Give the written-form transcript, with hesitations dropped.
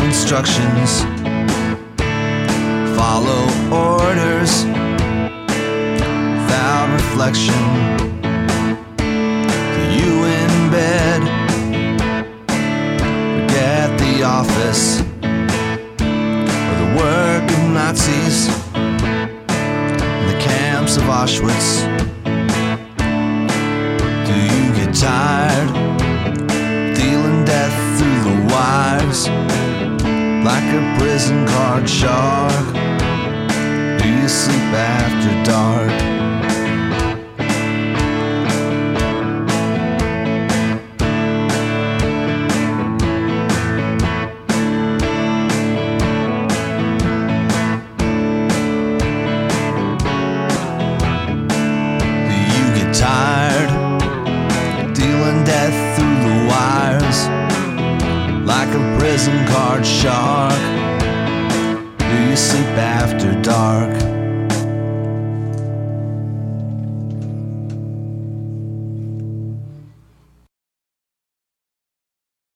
instructions, follow orders without reflection. You in bed, forget the office or the work of Nazis in the camps of Auschwitz. Do you get tired dealing death through the wires like a prison card shark? Do you sleep after dark? Do you get tired dealing death through the wires like a prison card shark? Do you sleep after dark?